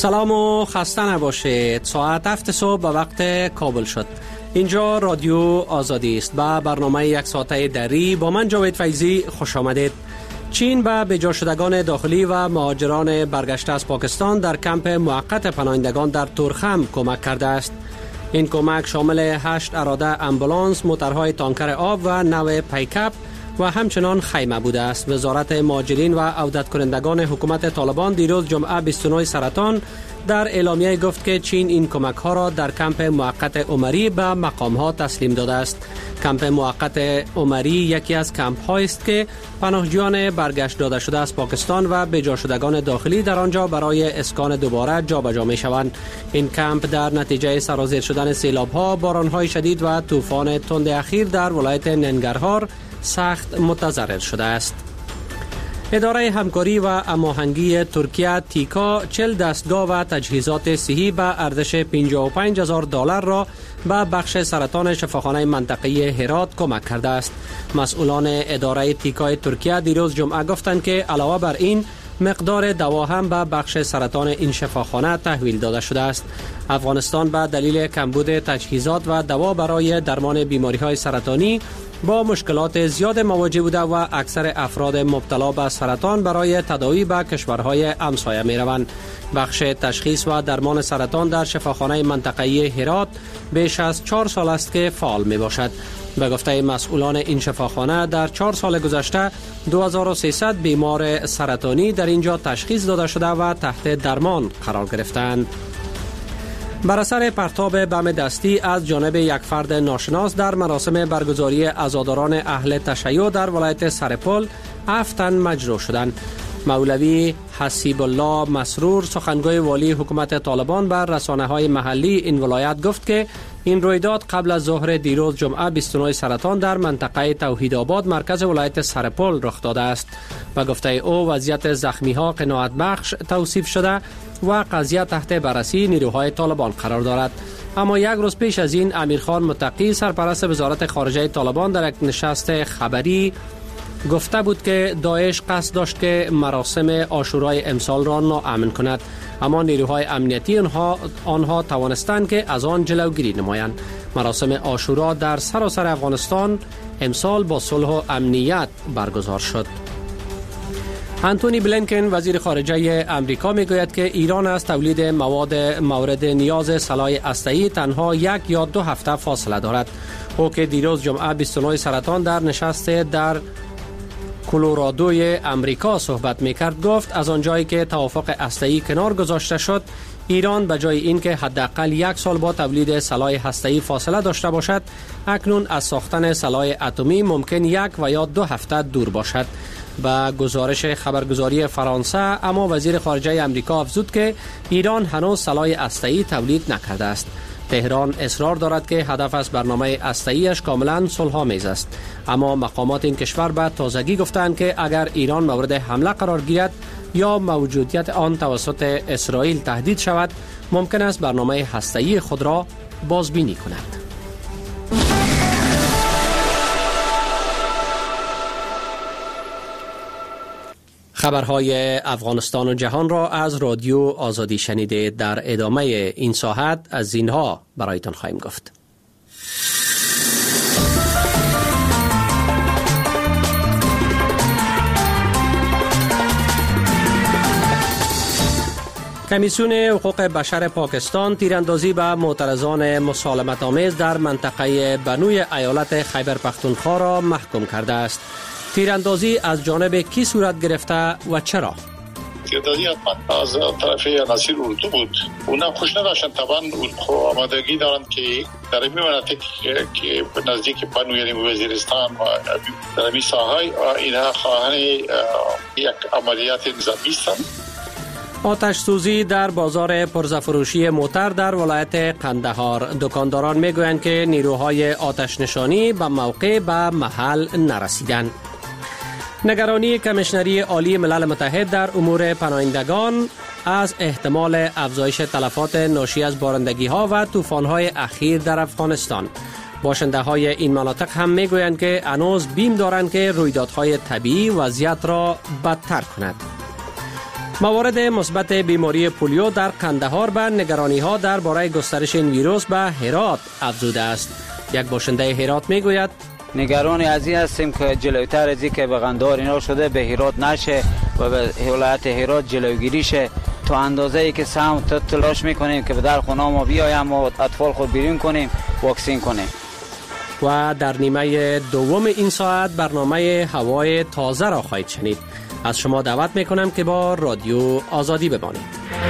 سلام و خسته نباشید. ساعت 7 صبح به وقت کابل شد. اینجا رادیو آزادی است. با برنامه یک ساعته دری با من جاوید فیضی خوش آمدید. چین به بجا شدگان داخلی و مهاجران برگشته از پاکستان در کمپ موقت پناهندگان در تورخم کمک کرده است. این کمک شامل 8 اراده امبولانس، موترهای تانکر آب و نوع پیکاپ و همچنان خیمه بوده است. وزارت مهاجرین و عودت کنندگان حکومت طالبان دیروز جمعه 29 سرطان در اعلامیه گفت که چین این کمک ها را در کمپ موقت عمری به مقام ها تسلیم داده است. کمپ موقت عمری یکی از کمپ هایی است که پناهجویان برگشت داده شده از پاکستان و بجا شدگان داخلی در آنجا برای اسکان دوباره جابجا می شوند. این کمپ در نتیجه سرازیر شدن سیلاب ها، باران های شدید و طوفان تند اخیر در ولایت ننگرهار سخت متضرر شده است. اداره همکاری و هماهنگی ترکیه تیکا 40 دستگاه و تجهیزات صحی به ارزش $55,000 را به بخش سرطان شفاخانه منطقه‌ای هرات کمک کرده است. مسئولان اداره تیکا ترکیه دیروز جمعه گفتند که علاوه بر این مقدار دوا هم به بخش سرطان این شفاخانه تحویل داده شده است. افغانستان به دلیل کمبود تجهیزات و دوا برای درمان بیماری‌های سرطانی با مشکلات زیاد مواجه بوده و اکثر افراد مبتلا به سرطان برای تداوی به کشورهای همسایه می روند. بخش تشخیص و درمان سرطان در شفاخانه منطقه‌ای هرات بیش از 4 سال است که فعال می باشد. به گفته مسئولان این شفاخانه در 4 سال گذشته 2300 بیمار سرطانی در اینجا تشخیص داده شده و تحت درمان قرار گرفتند. بر اثر پرتاب بم دستی از جانب یک فرد ناشناس در مراسم برگزاری عزاداران اهل تشیع در ولایت سرپل 7 تن مجروح شدند. مولوی حسیب الله مسرور سخنگوی والی حکومت طالبان بر رسانه‌های محلی این ولایت گفت که این رویداد قبل از ظهر دیروز جمعه 29 سرطان در منطقه توحیدآباد مرکز ولایت سرپل رخ داده است. و گفته او وضعیت زخمی‌ها قناعت بخش توصیف شده و قضیه تحت بررسی نیروهای طالبان قرار دارد. اما یک روز پیش از این امیرخان متقی سرپرست وزارت خارجه طالبان در یک نشست خبری گفته بود که داعش قصد داشت که مراسم عاشورای امسال را ناامن کند، اما نیروهای امنیتی آنها توانستند که از آن جلوگیری نمایند. مراسم عاشورا در سراسر افغانستان امسال با صلح و امنیت برگزار شد. انتونی بلینکن وزیر خارجه امریکا میگوید که ایران از تولید مواد مورد نیاز سلاح هسته‌ای تنها 1 یا 2 هفته فاصله دارد. او که دیروز جمعه 29 سرطان در نشست در کلرادوی امریکا صحبت میکرد گفت از آنجایی که توافق هسته‌ای کنار گذاشته شد، ایران به جای اینکه حداقل 1 سال با تولید سلاح هسته‌ای فاصله داشته باشد، اکنون از ساختن سلاح اتمی ممکن 1 و یا 2 هفته دور باشد. با گزارش خبرگزاری فرانسه اما وزیر خارجه امریکا افزود که ایران هنوز سلاح هسته‌ای تولید نکرده است. تهران اصرار دارد که هدف از برنامه هسته‌ایش کاملا صلح‌آمیز است، اما مقامات این کشور به تازگی گفتند که اگر ایران مورد حمله قرار گیرد یا موجودیت آن توسط اسرائیل تهدید شود، ممکن است برنامه هسته‌ای خود را بازبینی کند. خبرهای افغانستان و جهان را از رادیو آزادی شنیدید. در ادامه این ساعت از اینها برایتان خواهیم گفت. کمیسیون حقوق بشر پاکستان تیراندازی به معترضان مسالمت آمیز در منطقه بنوی ایالت خیبر پختونخوا را محکوم کرده است. تیراندازی از جانب کی صورت گرفته و چرا؟ تیراندازی از طرف نصیر اردو بود. اونا خوش نداشتن، طبعا آمادگی دارند که در این مناطق که نزدیک بنو یعنی وزیرستان و در این ساحه اینها خواهان یک عملیات نظامی هستند. آتش سوزی در بازار پرزفروشی موتر در ولایت قندهار. دکانداران میگویند که نیروهای آتش نشانی به موقع به محل نرسیدند. نگرانی کمیشنری عالی ملل متحد در امور پناهندگان از احتمال افزایش تلفات ناشی از بارندگی ها و طوفان های اخیر در افغانستان. باشنده های این مناطق هم میگویند که هنوز بیم دارند که رویدادهای طبیعی وضعیت را بدتر کند. موارد مثبت بیماری پولیو در قندهار به نگرانی‌ها درباره گسترش این ویروس به هرات افزوده است. یک باشنده هرات میگوید نگران از این هستیم که جلوتر از این که به قندهار اینا شده به هرات نشه و به ولایت هرات جلوگیری شه. تا اندازه‌ای که سهم تلاش میکنیم که به در خونه ما بیایم و اطفال خود بیرون کنیم، واکسین کنیم. و در نیمه دوم این ساعت برنامه هوای تازه را خواهید شنید. از شما دعوت میکنم که با رادیو آزادی بمانید.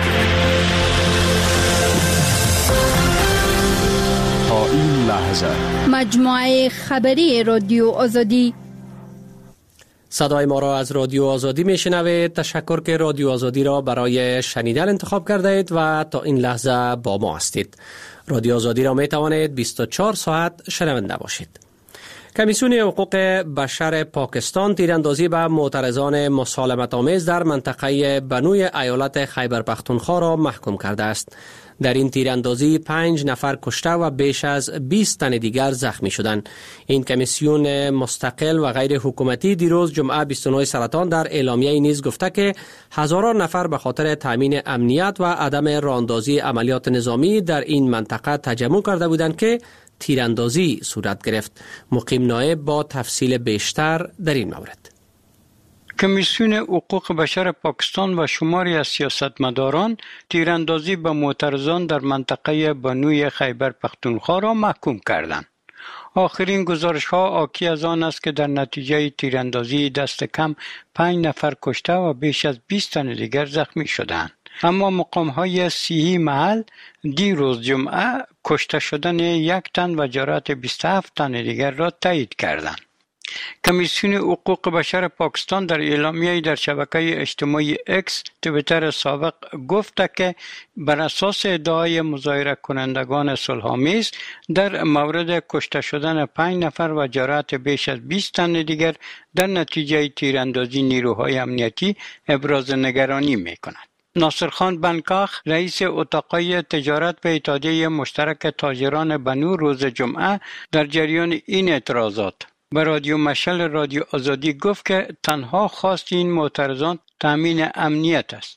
تا این لحظه مجموعه خبری رادیو آزادی. صدای ما را از رادیو آزادی میشنوید. تشکر که رادیو آزادی را برای شنیدن انتخاب کرده اید و تا این لحظه با ما هستید. رادیو آزادی را می توانید 24 ساعت شنونده باشید. کمیسیون حقوق بشر پاکستان تیراندازی به معترضان مسالمت آمیز در منطقه بنوی ایالت خیبر پختونخوا را محکوم کرده است. در این تیراندازی 5 نفر کشته و بیش از 20 تن دیگر زخمی شدند. این کمیسیون مستقل و غیر حکومتی دیروز جمعه 29 سرطان در اعلامیه نیز گفته که هزاران نفر به خاطر تامین امنیت و عدم راهاندازی عملیات نظامی در این منطقه تجمع کرده بودند که تیراندازی صورت گرفت. مقیم نایب با تفصیل بیشتر در این مورد. کمیسیون حقوق بشر پاکستان و شماری از سیاستمداران تیراندازی به معترضان در منطقه بنوی خیبر پختونخوا را محکوم کردند. آخرین گزارش‌ها حاکی از آن است که در نتیجه تیراندازی دست کم 5 نفر کشته و بیش از 20 تن دیگر زخمی شدند. اما مقام‌های صحی محل دیروز جمعه کشته شدن 1 تن و جراحت 27 تن دیگر را تایید کردند. کمیسیون حقوق بشر پاکستان در اعلامیه‌ای در شبکه اجتماعی اکس توییتر سابق گفته که بر اساس ادعای مظاهره کنندگان صلح‌آمیز در مورد کشته شدن 5 نفر و جراحت بیش از 20 تن دیگر در نتیجه تیراندازی نیروهای امنیتی ابراز نگرانی می‌کند. ناصرخان بنکاخ رئیس اتاقای تجارت به اتحادیه مشترک تاجران بنو روز جمعه در جریان این اعتراضات به رادیو مشعل رادیو آزادی گفت که تنها خواست این معترضان تامین امنیت است.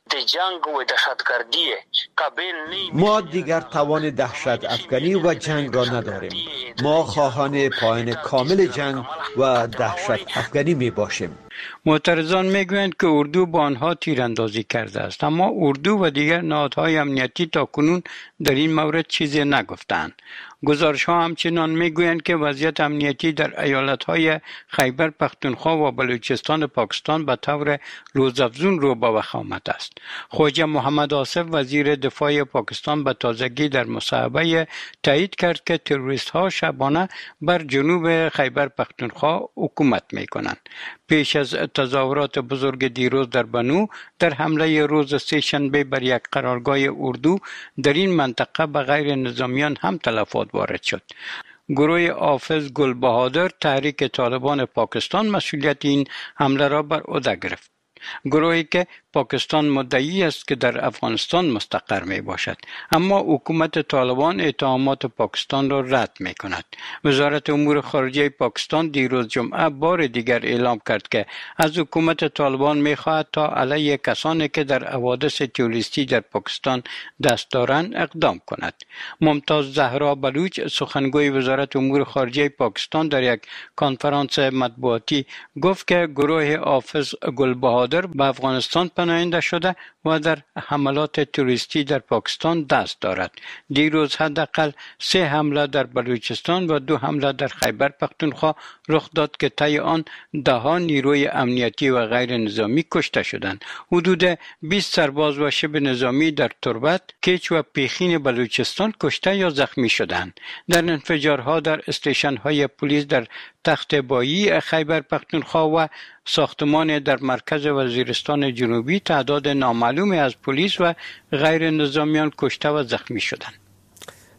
ما دیگر توان دهشت افکنی و جنگ را نداریم. ما خواهان پایان کامل جنگ و دهشت افکنی می باشیم. معترضان میگویند که اردو با آنها تیراندازی کرده است، اما اردو و دیگر نهادهای امنیتی تاکنون در این مورد چیزی نگفتند. گزارش‌ها همچنان میگویند که وضعیت امنیتی در ایالت‌های خیبر پختونخوا و بلوچستان پاکستان به طور روزافزون رو به وخامت است. خواجه محمد آصف وزیر دفاع پاکستان به تازگی در مصاحبه تایید کرد که تروریست‌ها شبانه بر جنوب خیبر پختونخوا حکومت می‌کنند. پیش از تظاهرات بزرگ دیروز در بنو در حمله روز سه‌شنبه بر یک قرارگاه اردو در این منطقه به غیر نظامیان هم تلفات وارد شد. گروه حافظ گلبهادر تحریک طالبان پاکستان مسئولیت این حمله را بر عهده گرفت. گروهی که پاکستان مدعی است که در افغانستان مستقر می باشد، اما حکومت طالبان اتهامات پاکستان را رد می کند. وزارت امور خارجه پاکستان دیروز جمعه بار دیگر اعلام کرد که از حکومت طالبان می خواهد تا علیه کسانی که در حوادث تروریستی در پاکستان دست دارند اقدام کند. ممتاز زهرا بلوچ سخنگوی وزارت امور خارجه پاکستان در یک کنفرانس مطبوعاتی گفت که گروه حافظ گلبهادر به افغانستان پناهنده شده و در حملات تروریستی در پاکستان دست دارد. دیروز حداقل 3 حمله در بلوچستان و 2 حمله در خیبر پختونخوا رخ داد که طی آن 10 نیروی امنیتی و غیر نظامی کشته شدند. حدود 20 سرباز و شبه نظامی در تربت، کیچ و پیخین بلوچستان کشته یا زخمی شدند. در انفجارها در استیشن‌های پلیس در تخت بایی خیبر پختونخوا و ساختمان در مرکز وزیرستان جنوبی تعداد نامعلومی از پلیس و غیر نظامیان کشته و زخمی شدند.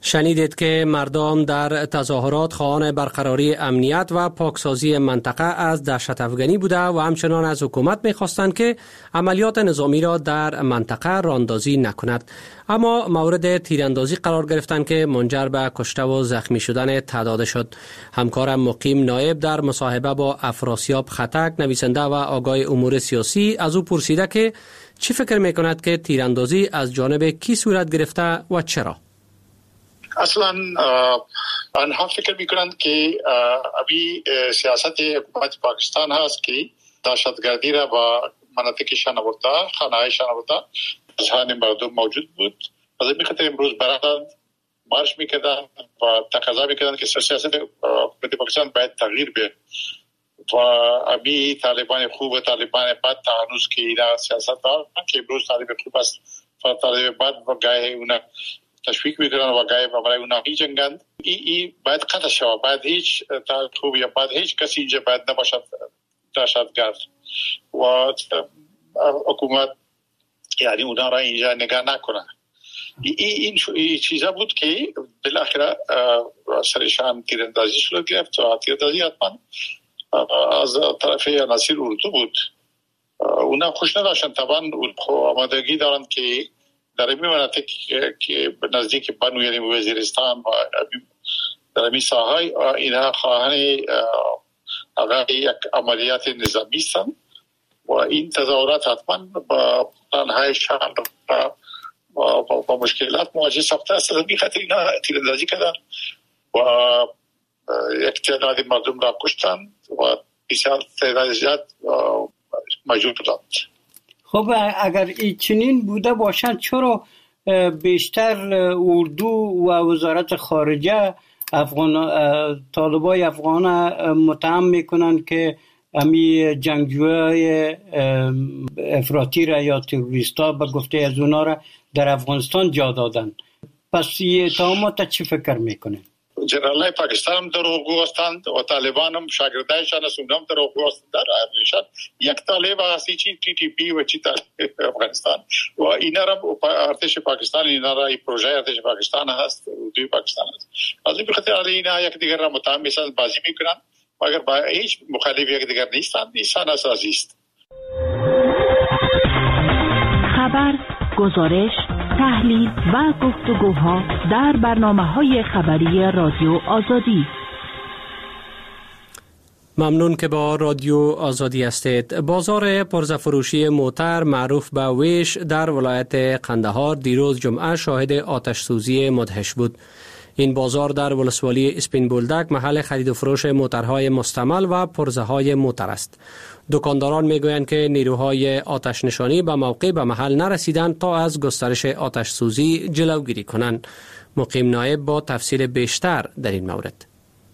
شنیدید که مردم در تظاهرات خواهان برقراری امنیت و پاکسازی منطقه از دهشت افغانی بوده و همچنان از حکومت می‌خواستند که عملیات نظامی را در منطقه راندازی نکند. اما مورد تیراندازی قرار گرفتند که منجر به کشته و زخمی شدن تعداد شد. همکارم مقیم نایب در مصاحبه با افراسیاب خطک، نویسنده و آگاه امور سیاسی، از او پرسیده که چی فکر می‌کند که تیراندازی از جانب کی صورت گرفته و چرا؟ اصلا آنها فکر میکنند که ابھی سیاست حکومت پاکستان هست که دهشتگردی را با مناطقشان آورده، خانه‌هایشان آورده، ذهن مردم موجود بود. از این خاطر امروز برادران مارش میکردن و تقاضا میکردن که سیاست حکومت پاکستان باید تغییر بیاره و ابھی طالبان خوب و طالبان بد هنوز که اینا سیاست دارن که امروز طالب خوب است و طالب بد و گاهی اونا تشویق میکنن و گاهی برای اونا جنگند. این باید قطع شود. باید هیچ خوب یا باید هیچ کسی اینجا باید نباشد دهشتگرد و حکومت یعنی اونا را اینجا نگاه نکنه. این چیزا بود که بالاخره سرشان تیراندازی شد گرفت و تیراندازی حتما از طرف نصیر اردو بود. اونا خوش نداشتن، طبعا آمادگی دارن که در این مناطق که نزدیک بنو یعنی وزیرستان و در این ساحه اینها خواهان یک عملیات نظامی هستند و این تظاهرات حتما با پلان‌هایشان با مشکلات مواجه ساخته است. از این خاطر اینا تیراندازی کردن و یک تعداد مردم را کشتن و بسیار تعداد زیاد مجروح شدند. خب اگر این چنین بوده باشند چرا بیشتر اردو و وزارت خارجه طالبای افغان متهم میکنند که امی جنگجوهای افراطی را یا تروریستا به گفته از اونا را در افغانستان جا دادن؟ پس این اتهامات چی فکر میکنه؟ جنرالای پاکستان هم دروغگو هستند و طالبان هم شاگردایشان هم دروغگو هستند. در یک طالب هستی چی TTP و چی طالب افغانستان و اینا را ارتش پاکستان، اینا را این پروژه ارتش پاکستان هست، اردوی پاکستان هست. از این بخاطر اینا یک دیگر را متهم میشن، بازی میکنن مگر با هیچ مخالف یک دیگر نیستند. این اساسی است. خبر، گزارش، تحلیل و گفتگوها در برنامه‌های خبری رادیو آزادی. ممنون که با رادیو آزادی هستید. بازار پرزفروشی موتر معروف به ویش در ولایت قندهار دیروز جمعه شاهد آتش سوزی مدهش بود. این بازار در ولسوالی اسپین بولدک محل خرید و فروش موترهای مستعمل و پرزه‌های موتر است. دکانداران میگویند که نیروهای آتش نشانی به موقع به محل نرسیدند تا از گسترش آتش سوزی جلوگیری کنند. مقیم نایب با تفصیل بیشتر در این مورد.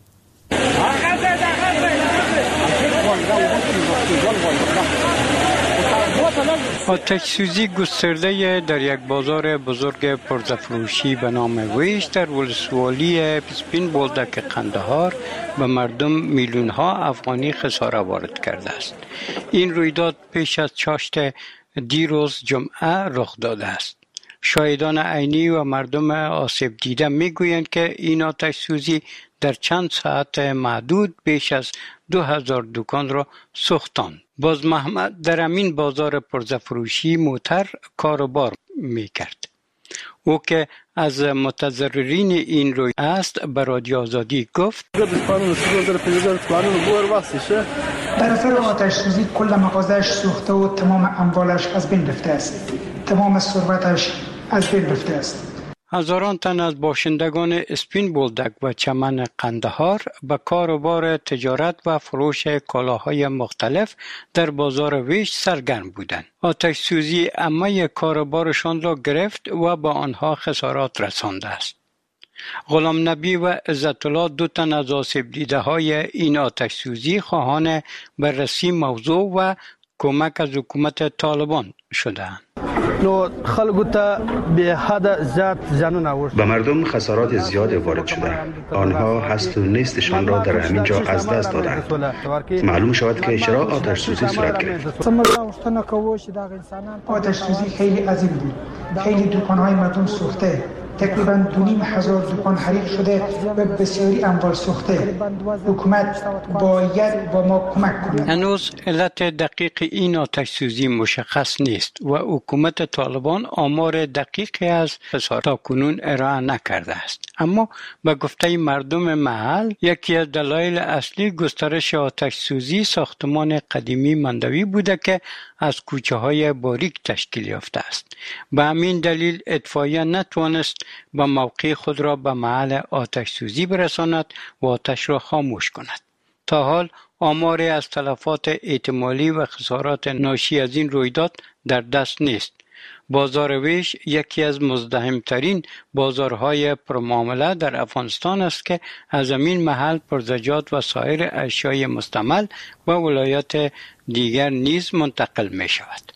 آتش سوزی گسترده در یک بازار بزرگ پرزفروشی به نام ویش در ولسوالی اسپین بولدک قندهار به مردم میلیون ها افغانی خساره وارد کرده است. این رویداد پیش از چاشت دیروز جمعه رخ داده است. شاهدان عینی و مردم آسیب دیده میگویند که این آتش سوزی در چند ساعت محدود بیش از 2000 دکان را سوختاند. باز محمد در همین بازار پرزفروشی موتر کاروبار میکرد. او که از متضررین این روی است به رادیو آزادی گفت: در اثر آتش سوزی کل مغازه‌اش سوخته و تمام اموالش از بین رفته است. تمام ثروتش از بین رفته است. هزاران تن از باشندگان اسپین بولدک و چمن قندهار به کاروبار تجارت و فروش کالاهای مختلف در بازار ویش سرگرم بودند. آتش سوزی عمه کاروبارشان را گرفت و به آنها خسارات رسانده است. غلام نبی و عزت الله دو تن از آسیب دیده های این آتش سوزی خواهان بررسی موضوع و کمک از حکومت طالبان شدند. به مردم خسارات زیاد وارد شده. آنها هست و نیستشان را در همین جا از دست دادند. معلوم شود که چرا آتش سوزی صورت گرفت. آتش سوزی خیلی عظیم بود. خیلی دکان‌های مردم سوخته. تقریباً 2,500 دکان حریق شده و بسیاری اموال سوخته. حکومت باید با ما کمک کند. هنوز علت دقیق این آتش سوزی مشخص نیست و حکومت طالبان آمار دقیقی از خسارات تاکنون ارائه نکرده است. اما به گفته مردم محل یکی از دلایل اصلی گسترش آتش سوزی ساختمان قدیمی مندوی بوده که از کوچه های باریک تشکیل یافته است. به همین دلیل اطفائیه نتوانست به موقع خود را به محل آتش سوزی برساند و آتش را خاموش کند. تا حال آماری از تلفات احتمالی و خسارات ناشی از این رویداد در دست نیست. بازار ویش یکی از مزدحمترین بازارهای پرمعامله در افغانستان است که از این محل پرزجاج و سایر اشیای مستعمل و ولایات دیگر نیز منتقل می شود.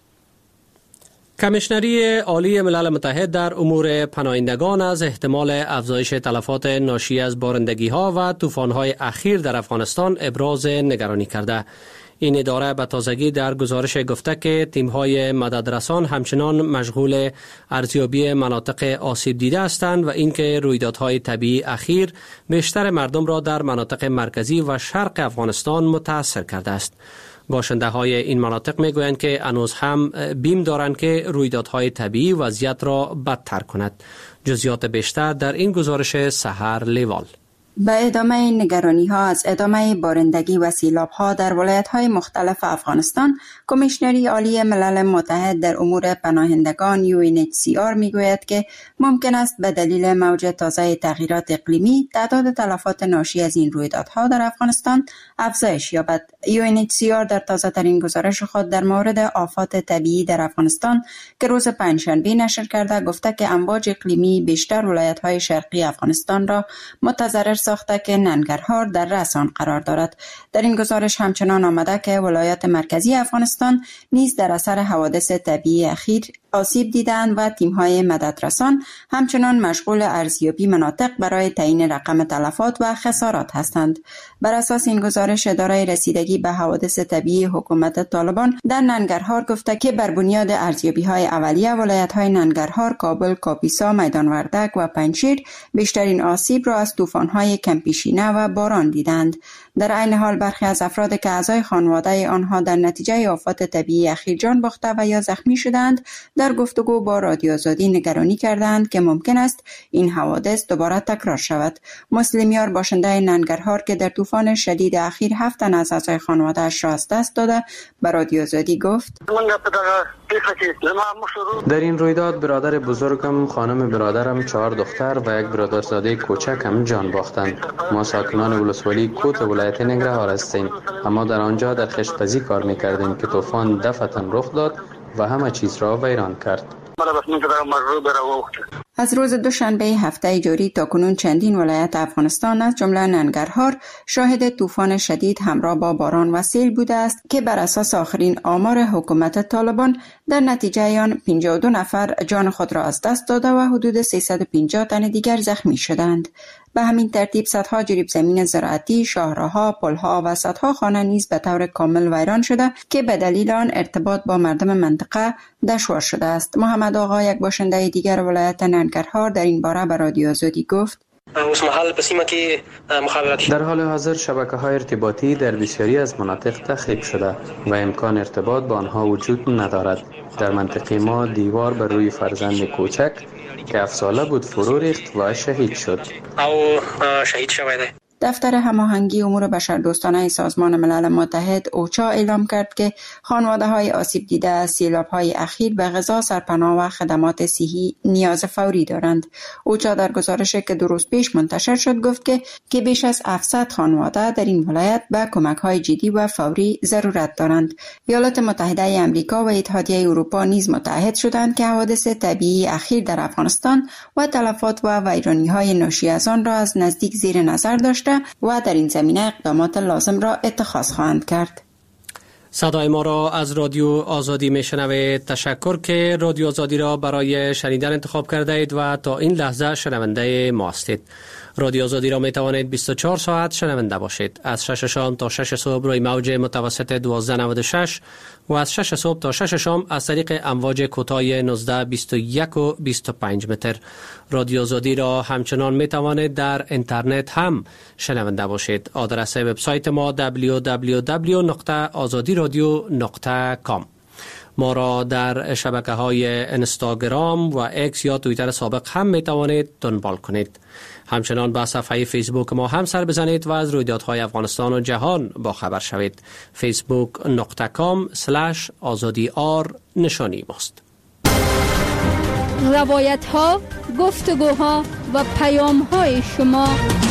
کمیشنری عالی ملل متحد در امور پناهندگان از احتمال افزایش تلفات ناشی از بارندگی‌ها و طوفان‌های اخیر در افغانستان ابراز نگرانی کرده. این اداره به تازگی در گزارش گفته که تیم‌های مددرسان همچنان مشغول ارزیابی مناطق آسیب دیده هستند و اینکه رویدادهای طبیعی اخیر بیشتر مردم را در مناطق مرکزی و شرق افغانستان متاثر کرده است. باشنده های این مناطق می گویند که هنوز هم بیم دارند که رویدادهای طبیعی وضعیت را بدتر کند. جزئیات بیشتر در این گزارش سحر لیوال. به ادامه نگرانی ها از ادامه بارندگی و سیلاب ها در ولایت های مختلف افغانستان، کمیشنری عالی ملل متحد در امور پناهندگان UNHCR می گوید که ممکن است به دلیل موج تازه تغییرات اقلیمی تعداد تلفات ناشی از این رویدادها در افغانستان افزایش یابد. UNHCR در تازه ترین گزارش خود در مورد آفات طبیعی در افغانستان که روز پنجشنبه نشر کرده گفته که امواج اقلیمی بیشتر ولایت های شرقی افغانستان را متضرر ساخته که ننگرهار در رأس آن قرار دارد. در این گزارش همچنان آمده که ولایات مرکزی افغانستان نیز در اثر حوادث طبیعی اخیر آسیب دیدند و تیم‌های مددرسان همچنان مشغول ارزیابی مناطق برای تعیین رقم تلفات و خسارات هستند. بر اساس این گزارش، اداره رسیدگی به حوادث طبیعی حکومت طالبان در ننگرهار گفته که بر بنیاد ارزیابی‌های اولیه ولایت‌های ننگرهار، کابل، کاپیسا، میدان وردک و پنجشیر بیشترین آسیب را از طوفان‌های کمپیشینه و باران دیدند. در عین حال برخی از افراد که اعضای خانواده آنها در نتیجه آفات طبیعی اخیر جان باخته و یا زخمی شدند در گفتگو با رادیو آزادی نگرانی کردند که ممکن است این حوادث دوباره تکرار شود. مسلمیار باشنده ننگرهار که در طوفان شدید اخیر 7 تن از اعضای خانواده‌اش را از دست داده به رادیو آزادی گفت: در این رویداد برادر بزرگم، خانم برادرم، 4 دختر و یک برادرزاده کوچکم جان باختند. ما ساکنان ولسوالی کوت ولایت ننگرهار هستیم، اما در آنجا در خشت‌پزی کار می‌کردیم که طوفان دفعتاً رخ داد و همه چیز را ویران کرد. از روز دوشنبه هفته جاری تا کنون چندین ولایت افغانستان از جمله ننگرهار شاهد طوفان شدید همراه با باران و سیل بوده است که بر اساس آخرین آمار حکومت طالبان در نتیجه آن 52 نفر جان خود را از دست داده و حدود 350 تن دیگر زخمی شدند. به همین ترتیب صدها جریب زمین زراعتی، شاهراها، پلها و صدها خانه نیز به طور کامل ویران شده که به دلیل آن ارتباط با مردم منطقه دشوار شده است. محمد آقا، یک باشنده دیگر ولایت ننگرهار، در این باره به رادیو آزادی گفت: در حال حاضر شبکه‌های ارتباطی در بسیاری از مناطق تخریب شده و امکان ارتباط با آنها وجود ندارد. در منطقه ما دیوار بر روی فرزند کوچک که 7 ساله بود فرو ریخت و شهید شد. دفتر هماهنگی امور بشردوستانه سازمان ملل متحد اوچا اعلام کرد که خانواده‌های آسیب دیده از سیلاب‌های اخیر به غذا، سرپناه و خدمات صحی نیاز فوری دارند. اوچا در گزارشی که 2 روز پیش منتشر شد گفت که بیش از 700 خانواده در این ولایت به کمک‌های جدی و فوری ضرورت دارند. ایالات متحده آمریکا و اتحادیه اروپا نیز متحد شدند که حوادث طبیعی اخیر در افغانستان و تلفات و ویرانی‌های ناشی از آن را از نزدیک زیر نظر داشته و در این زمینه اقدامات لازم را اتخاذ خواهند کرد. صدای ما را از رادیو آزادی میشنوید. تشکر که رادیو آزادی را برای شنیدن انتخاب کرده اید و تا این لحظه شنونده ما هستید. رادیو آزادی را می توانید 24 ساعت شنونده باشید. از 6 شام تا 6 صبح روی موج متوسط 1296 و از 6 صبح تا 6 شام از طریق امواج کوتاه 19، 21 و 25 متر. رادیو آزادی را همچنان می توانید در اینترنت هم شنونده باشید. آدرس وبسایت ما www.azadiradio.com. ما را در شبکه‌های اینستاگرام و اکس یا توییتر سابق هم می توانید دنبال کنید. همچنان با صفحه فیسبوک ما هم سر بزنید و از رویدادهای افغانستان و جهان با خبر شوید. facebook.com/azadi_r نشانی ماست. روایت ها، گفتگوها و پیام های شما.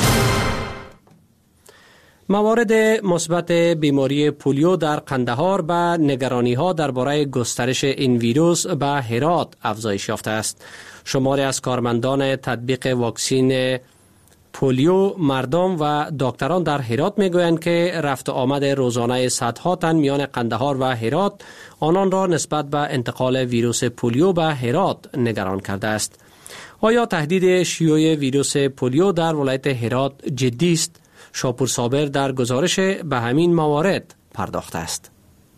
موارد مثبت بیماری پولیو در قندهار به نگرانی ها درباره گسترش این ویروس به هرات افزایش یافته است. شماری از کارمندان تطبیق واکسین پولیو، مردم و دکتران در هرات میگویند که رفت و آمد روزانه صدها تن میان قندهار و هرات آنان را نسبت به انتقال ویروس پولیو به هرات نگران کرده است. آیا تهدید شیوع ویروس پولیو در ولایت هرات جدی است؟ شاپور صابر در گزارش به همین موارد پرداخته است.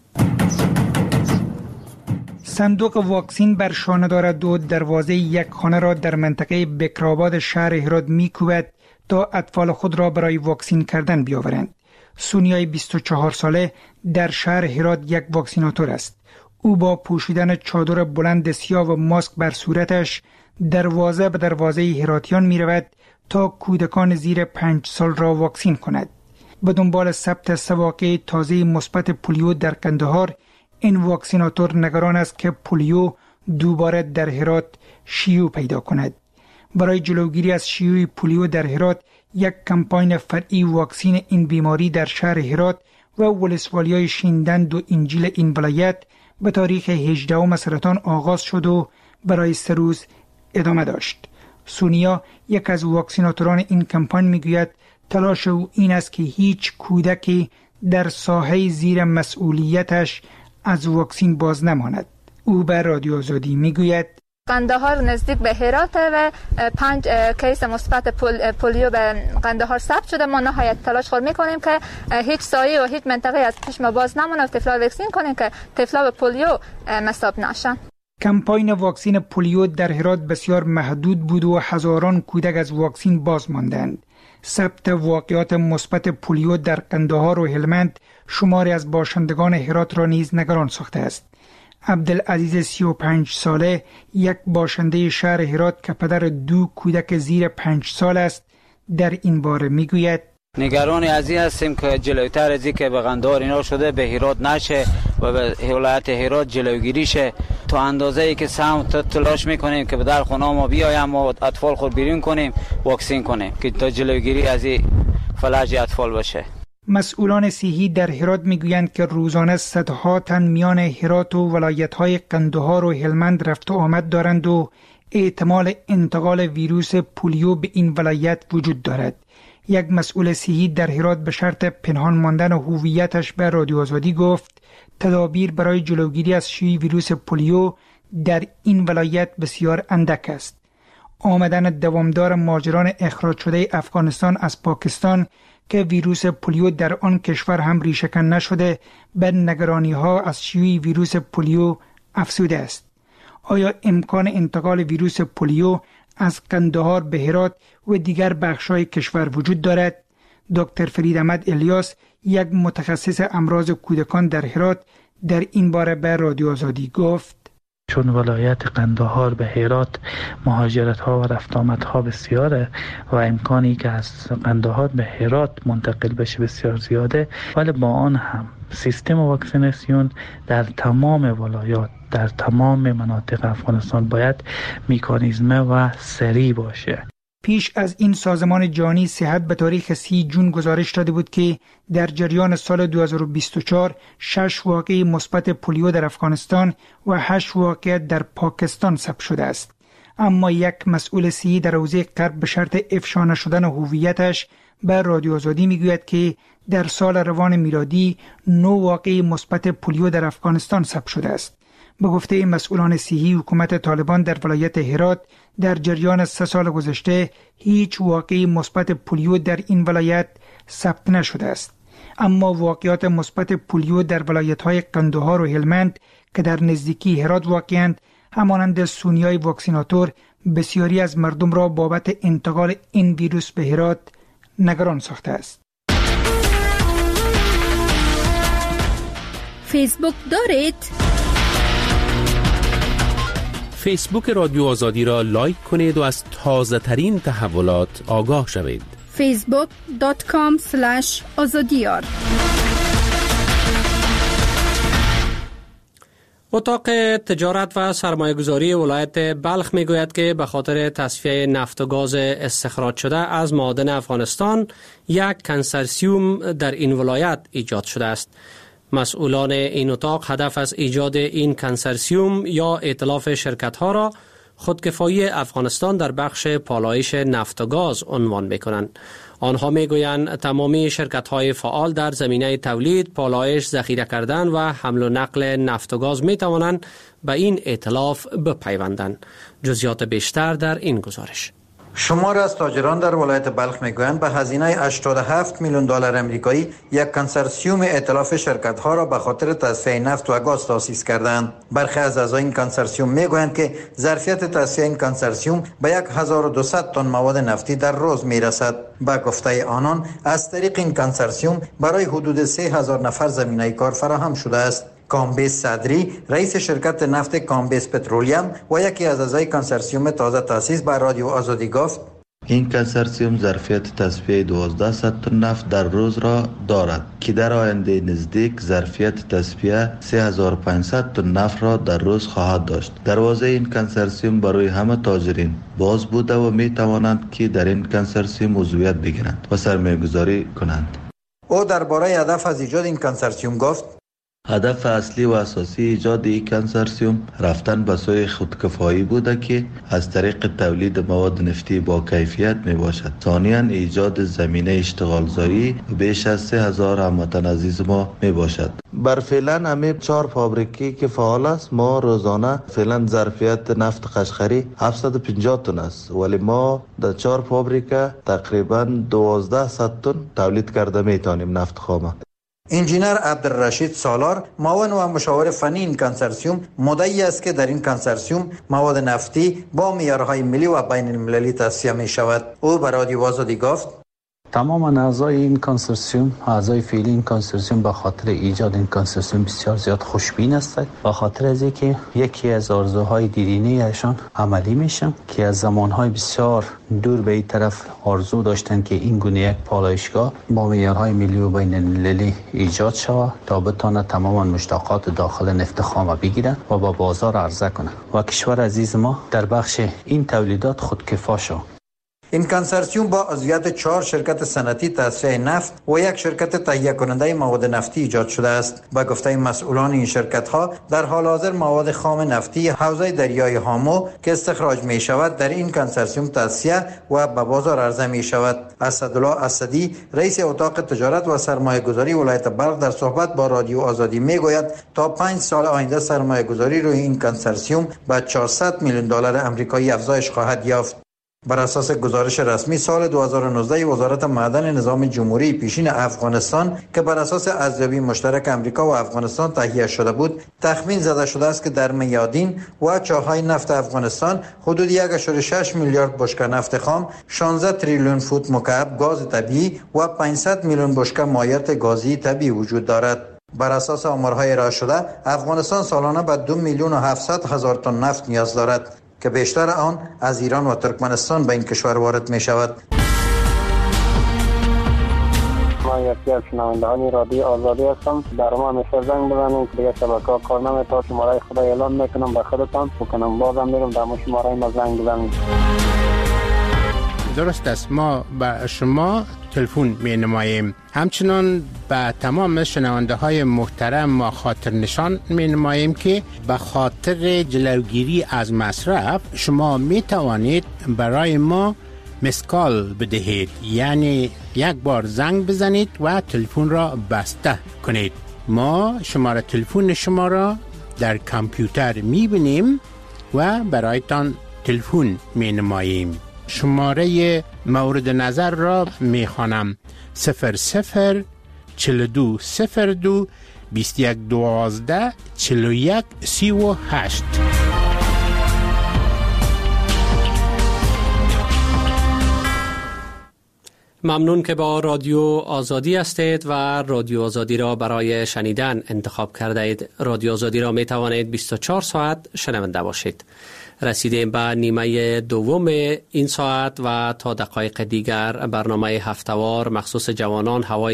صندوق واکسین بر شانه دارد و دروازه یک خانه را در منطقه بکرآباد شهر هرات می‌کوبد تا اطفال خود را برای واکسین کردن بیاورند. سونیای 24 ساله در شهر هرات یک واکسیناتور است. او با پوشیدن چادر بلند سیاه و ماسک بر صورتش دروازه به دروازه هراتیان می‌رود تا کودکان زیر 5 سال را واکسین کند. به دنبال ثبت 3 واقعه تازه مثبت پولیو در قندهار، این واکسیناتور نگران است که پولیو دوباره در هرات شیوع پیدا کند. برای جلوگیری از شیوع پولیو در هرات، یک کمپاین فرعی واکسین این بیماری در شهر هرات و ولسوالیای شیندند و انجیل این ولایت به تاریخ 18 سرطان آغاز شد و برای 3 روز ادامه داشت. سونیا، یک از واکسیناتوران این کمپاین، میگوید تلاش او این است که هیچ کودکی در ساحه زیر مسئولیتش از واکسین باز نماند. او به رادیو آزادی میگوید قندهار نزدیک به هرات و 5 کیس مثبت پولیو به قندهار ثبت شده. ما نهایت تلاش خود میکنیم که هیچ سایه و هیچ منطقه از چشم باز نمونه، طفلا واکسین کنیم که طفلا به پولیو مصاب نشن. کمپاین واکسین پولیو در هرات بسیار محدود بود و هزاران کودک از واکسین باز ماندند. ثبت واقعات مثبت پولیو در قندهار و هلمند شماری از باشندگان هرات را نیز نگران ساخته است. عبدالعزیز 35 ساله، یک باشنده شهر هرات که پدر 2 کودک زیر 5 سال است، در این باره میگوید نگران از این هستیم که جلوتر از این که به قندهار اینا شده به هرات نشه و به ولایت هرات جلوگیری شه. تا اندازه ای که سهم تلاش میکنیم که به در خونه ما بیایم و اطفال خود بیرون کنیم، واکسین کنیم که تا جلوگیری از این فلج اطفال باشه. مسئولان صحی در هرات میگویند که روزانه صدها تن میان هرات و ولایت‌های قندهار و هلمند رفت و آمد دارند و احتمال انتقال ویروس پولیو به این ولایت وجود دارد. یک مسئول صحی در هرات به شرط پنهان ماندن هویتش به رادیو آزادی گفت تدابیر برای جلوگیری از شیوع ویروس پولیو در این ولایت بسیار اندک است. آمدن دوامدار مهاجران اخراج شده افغانستان از پاکستان که ویروس پولیو در آن کشور هم ریشه‌کن نشده، به نگرانی‌ها از شیوع ویروس پولیو افزوده است. آیا امکان انتقال ویروس پولیو از قندهار به هرات و دیگر بخش‌های کشور وجود دارد؟ دکتر فرید احمد الیاس، یک متخصص امراض کودکان در هرات، در این باره به رادیو آزادی گفت چون ولایت قندهار به هرات مهاجرت ها و رفت آمد ها بسیاره و امکانی که از قندهار به هرات منتقل بشه بسیار زیاده، ولی با آن هم سیستم واکسیناسیون در تمام ولایات در تمام مناطق افغانستان باید میکانیزمه و سریع باشه. پیش از این سازمان جهانی صحت به تاریخ 30 جون گزارش داده بود که در جریان سال 2024 6 واقعه مثبت پولیو در افغانستان و 8 واقعه در پاکستان ثبت شده است. اما یک مسئول صحی در حوزه غرب به شرط افشا نشدن هویتش به رادیو آزادی میگوید که در سال روان میلادی 9 واقعه مثبت پولیو در افغانستان ثبت شده است. به گفته مسئولان صحی حکومت طالبان در ولایت هرات در جریان 3 سال گذشته هیچ واقعی مثبت پولیو در این ولایت ثبت نشده است. اما واقعات مثبت پولیو در ولایت‌های قندهار و هلمند که در نزدیکی هرات واقع‌اند، همانند سونیای واکسیناتور، بسیاری از مردم را بابت انتقال این ویروس به هرات نگران ساخته است. فیسبوک دارید؟ فیسبوک رادیو آزادی را لایک کنید و از تازه ترین تحولات آگاه شوید. facebook.com/azadiyar. اتاق تجارت و سرمایه‌گذاری ولایت بلخ میگوید که به خاطر تصفیه نفت و گاز استخراج شده از معادن افغانستان یک کنسرسیوم در این ولایت ایجاد شده است. مسئولان این اتاق هدف از ایجاد این کنسرسیوم یا ائتلاف شرکت‌ها را خودکفایی افغانستان در بخش پالایش نفت و گاز عنوان می‌کنند. آنها میگویند تمامی شرکت‌های فعال در زمینه تولید، پالایش، ذخیره کردن و حمل و نقل نفت و گاز می‌توانند به این ائتلاف بپیوندند. جزئیات بیشتر در این گزارش. شمار از تاجران در ولایت بلخ میگویند به هزینه 87 میلیون دلار آمریکایی یک کنسرسیوم ائتلاف شرکت‌ها را به خاطر تصفیه نفت و گاز تأسیس کردند. برخی از اعضای این کنسرسیوم میگویند که ظرفیت تصفیه این کنسرسیوم به 1200 تن مواد نفتی در روز میرسد. با گفته آنان از طریق این کنسرسیوم برای حدود 3000 نفر زمینه کار فراهم شده است. کامبیس صدری، رئیس شرکت نفت کامبیس پترولیم و یکی از اعضای کنسرسیوم تازه تأسیس به رادیو آزادی گفت: این کنسرسیوم ظرفیت تصفیه 1200 تن نفت در روز را دارد که در آینده نزدیک ظرفیت تصفیه 3500 تن نفت را در روز خواهد داشت. دروازه این کنسرسیوم برای همه تاجرین باز بوده و می توانند که در این کنسرسیوم عضویت بگیرند و سرمایه‌گذاری کنند. او درباره هدف از ایجاد این کنسرسیوم گفت: هدف اصلی و اساسی ایجاد این کنسرسیوم رفتن به سوی خودکفایی بوده که از طریق تولید مواد نفتی با کیفیت می باشد. ثانیاً ایجاد زمینه اشتغالزایی بیش از 3000 هموطن عزیز ما می باشد. بر فعلا همه 4 فابریکی که فعال است، ما روزانه فعلا ظرفیت نفت قشقری 750 تن است، ولی ما در 4 فابریکه تقریبا 1200 تن تولید کرده می توانیم نفت خام. انجینر عبدالرشید سالار، معاون و مشاور فنی این کنسرسیوم، مدعی است که در این کنسرسیوم مواد نفتی با معیارهای ملی و بین المللی تصفیه می شود. او به رادیو آزادی گفت: تمام اعضای این کنسرسیوم، اعضای فعلی این کنسرسیوم به خاطر ایجاد این کنسرسیوم بسیار زیاد خوشبین هستند، به خاطر از اینکه یکی از آرزوهای دیرینه ایشان عملی میشن که از زمانهای بسیار دور به این طرف آرزو داشتن که این گونه یک پالایشگاه با معیارهای ملی و بین المللی ایجاد شود تا بتونه تمام مشتقات داخل نفت خام بگیرن و با بازار عرضه کنه و کشور عزیز ما در بخش این تولیدات خودکفا شود. این کنسرسیوم با عضویت 4 شرکت صنعتی تصفیه نفت و 1 شرکت تهیه کننده مواد نفتی ایجاد شده است. با گفته مسئولان این شرکت ها در حال حاضر مواد خام نفتی حوزه دریای هامو که استخراج می شود در این کنسرسیوم تصفیه و به بازار عرضه می شود. اسدالله اسدی، رئیس اتاق تجارت و سرمایه گذاری ولایت بلخ، در صحبت با رادیو آزادی می گوید تا 5 سال آینده سرمایه گذاری روی این کنسرسیوم به 400 میلیون دلار آمریکایی افزایش خواهد یافت. بر اساس گزارش رسمی سال 2019 وزارت معدن نظام جمهوری پیشین افغانستان که بر اساس ارزیابی مشترک امریکا و افغانستان تهیه شده بود، تخمین زده شده است که در میادین و چاهای نفت افغانستان حدود 1.6 میلیارد بشکه نفت خام، 16 تریلیون فوت مکعب گاز طبیعی و 500 میلیون بشکه مایعات گازی طبیعی وجود دارد. بر اساس آمارهای ارائه شده، افغانستان سالانه به 2,700,000 تن نفت نیاز دارد که بیشتر آن از ایران و ترکمنستان به این کشور وارد می شود. ما یکی از شنوندگان رادیو آزادی هستم. در ما همیشه زنگ بزنید دیگه شبکه‌ها کار نمی‌کنه. شماره خدا اعلان میکنم به خودتان بکنم بازم میرم در شماره ما زنگ بزنید. درست است، ما به شما تلفن می نماییم. همچنان به تمام شنونده های محترم ما خاطر نشان می نماییم که به خاطر جلوگیری از مصرف شما می توانید برای ما مسکال بدهید، یعنی یک بار زنگ بزنید و تلفن را بسته کنید. ما شماره تلفن شما را در کامپیوتر میبینیم و برایتان تلفن مینماییم. شماره مورد نظر را میخوانم: 00 4202 2112 41 38. ممنون که با رادیو آزادی هستید و رادیو آزادی را برای شنیدن انتخاب کرده اید. رادیو آزادی را می توانید 24 ساعت شنونده باشید. رسیدیم به نیمه دوم این ساعت و تا دقایق دیگر برنامه هفته‌وار مخصوص جوانان هوای